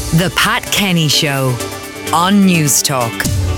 The Pat Kenny Show on News Talk.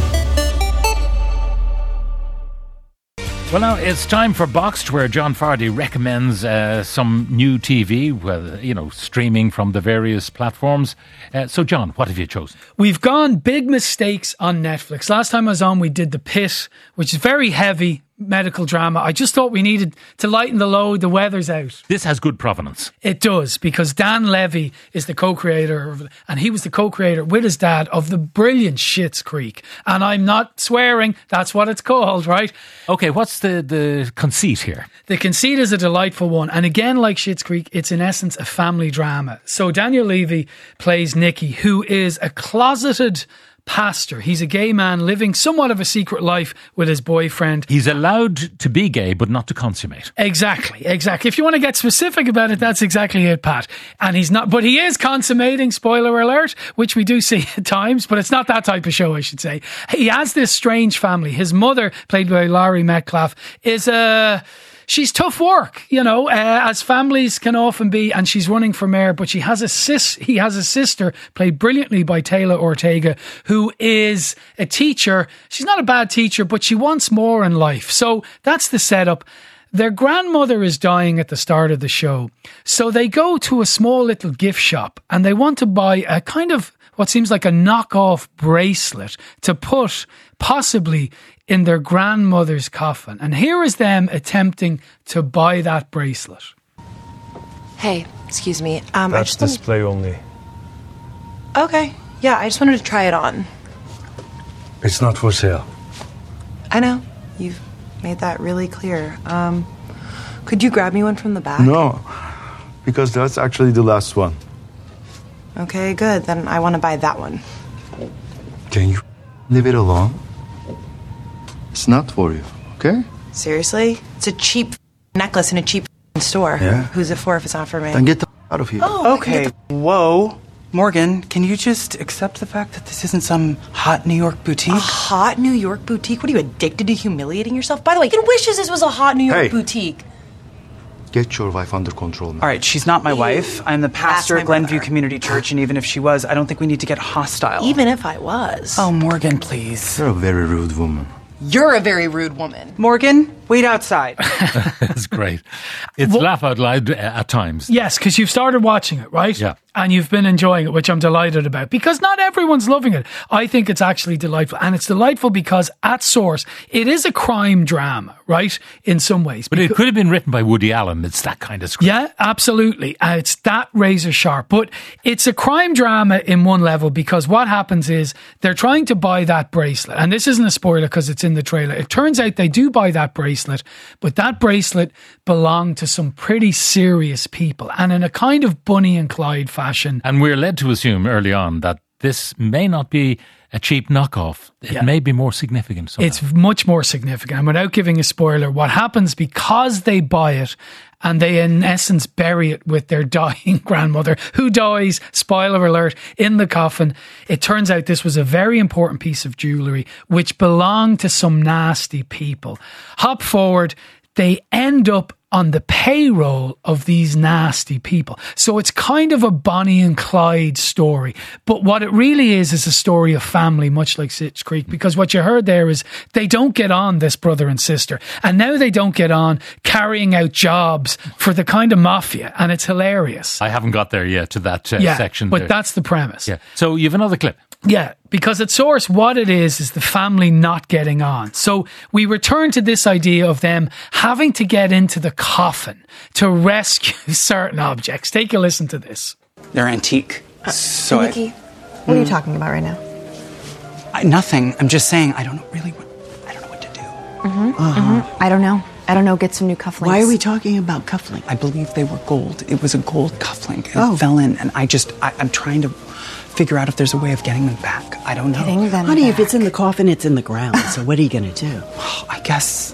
Well, now it's time for Boxed, where John Fardy recommends some new TV, streaming from the various platforms. So, John, what have you chosen? We've gone big mistakes on Netflix. Last time I was on, we did The Pit, which is very heavy medical drama. I just thought we needed to lighten the load. The weather's out. This has good provenance. It does, because Dan Levy is the co-creator, and he was the co-creator with his dad of the brilliant Schitt's Creek. And I'm not swearing, that's what it's called, right? Okay, what's the conceit here? The conceit is a delightful one. And again, like Schitt's Creek, it's in essence a family drama. So Daniel Levy plays Nicky, who is a closeted pastor. He's a gay man living somewhat of a secret life with his boyfriend. He's allowed to be gay, but not to consummate. Exactly. If you want to get specific about it, that's exactly it, Pat. And he's not, but he is consummating, spoiler alert, which we do see at times, but it's not that type of show, I should say. He has this strange family. His mother, played by Laurie Metcalf, is she's tough work, as families can often be, and she's running for mayor, but he has a sister, played brilliantly by Taylor Ortega, who is a teacher. She's not a bad teacher, but she wants more in life. So that's the setup. Their grandmother is dying at the start of the show. So they go to a small little gift shop and they want to buy a kind of what seems like a knockoff bracelet to put possibly in their grandmother's coffin. And here is them attempting to buy that bracelet. Hey, excuse me. That's display only. Okay. Yeah, I just wanted to try it on. It's not for sale. I know. You've made that really clear. Could you grab me one from the back? No, because that's actually the last one. Okay, good. Then I want to buy that one. Can you leave it alone? It's not for you, okay? Seriously? It's a cheap necklace in a cheap store. Yeah. Who's it for if it's not for me? Then get the out of here. Oh, okay. Whoa. Morgan, can you just accept the fact that this isn't some hot New York boutique? A hot New York boutique? What are you, addicted to humiliating yourself? By the way, you wishes this was a hot New York boutique. Get your wife under control now. All right, she's not my wife. I'm the pastor That's my at Glenview brother. Community Church, and even if she was, I don't think we need to get hostile. Even if I was. Oh, Morgan, please. You're a very rude woman. You're a very rude woman. Morgan, wait outside. That's great. It's laugh out loud at times. Yes, because you've started watching it, right? Yeah. And you've been enjoying it, which I'm delighted about, because not everyone's loving it. I think it's actually delightful. And it's delightful because at source, it is a crime drama, right? In some ways. But it could have been written by Woody Allen. It's that kind of script. Yeah, absolutely. It's that razor sharp. But it's a crime drama in one level, because what happens is they're trying to buy that bracelet. And this isn't a spoiler because it's in the trailer. It turns out they do buy that bracelet, but that bracelet belonged to some pretty serious people, and in a kind of Bonnie and Clyde fashion. And we're led to assume early on that this may not be a cheap knockoff. It may be more significant somehow. It's much more significant. And without giving a spoiler, what happens because they buy it and they in essence bury it with their dying grandmother, who dies, spoiler alert, in the coffin. It turns out this was a very important piece of jewellery which belonged to some nasty people. Hop forward, they end up on the payroll of these nasty people. So it's kind of a Bonnie and Clyde story. But what it really is a story of family, much like Schitt's Creek, because what you heard there is they don't get on, this brother and sister. And now they don't get on carrying out jobs for the kind of mafia. And it's hilarious. I haven't got there yet to that section. But there. that's the premise. Yeah. So you have another clip. Yeah, because at source, what it is the family not getting on. So we return to this idea of them having to get into the coffin to rescue certain objects. Take a listen to this. They're antique. Nikki, what are you talking about right now? Nothing. I'm just saying, I don't know what to do. I don't know. Get some new cufflinks. Why are we talking about cufflinks? I believe they were gold. It was a gold cufflink. It fell in, and I'm trying to figure out if there's a way of getting them back. I don't know. Honey, if it's in the coffin, it's in the ground. So what are you going to do? I guess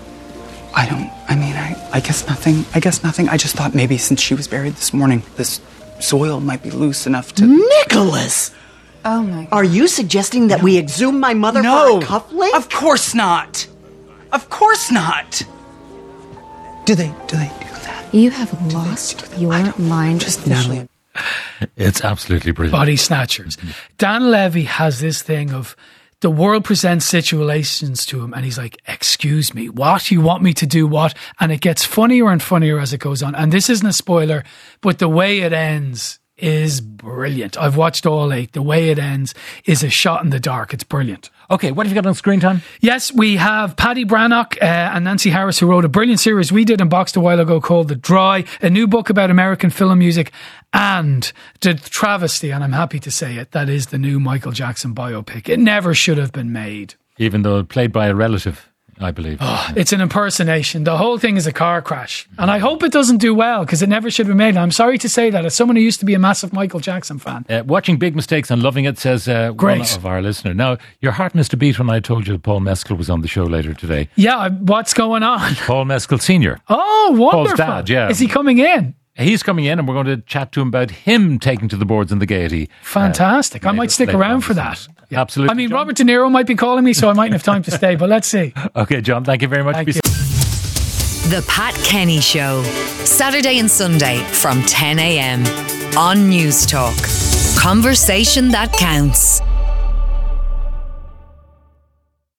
nothing. I just thought maybe since she was buried this morning, this soil might be loose enough to... Nicholas! Oh my God. Are you suggesting that we exhume my mother for a cufflink? Of course not. Of course not. Do they do that? You have lost your mind. Just Natalie. It's absolutely brilliant. Body Snatchers. Dan Levy has this thing of the world presents situations to him and he's like, excuse me, what? You want me to do what? And it gets funnier and funnier as it goes on. And this isn't a spoiler, but the way it ends is brilliant. I've watched all 8. The way it ends is a shot in the dark. It's brilliant. Okay, what have you got on screen time? Yes, we have Paddy Brannock and Nancy Harris, who wrote a brilliant series we did in Boxed a while ago called The Dry, a new book about American film music, and the travesty, and I'm happy to say it, that is the new Michael Jackson biopic. It never should have been made. Even though played by a relative, I believe. Oh, it's an impersonation. The whole thing is a car crash. And I hope it doesn't do well because it never should have been made. And I'm sorry to say that as someone who used to be a massive Michael Jackson fan. Watching Big Mistakes and loving it, says one of our listeners. Now, your heart missed a beat when I told you that Paul Mescal was on the show later today. Yeah, what's going on? Paul Mescal Sr. Oh, wonderful. Paul's dad, yeah. Is he coming in? He's coming in and we're going to chat to him about him taking to the boards in the Gaiety. Fantastic. I might stick around for that. Yeah. Absolutely. I mean, John. Robert De Niro might be calling me, so I mightn't have time to stay, but let's see. Okay, John, thank you very much. Thank you. The Pat Kenny Show. Saturday and Sunday from 10 a.m. on News Talk. Conversation that counts.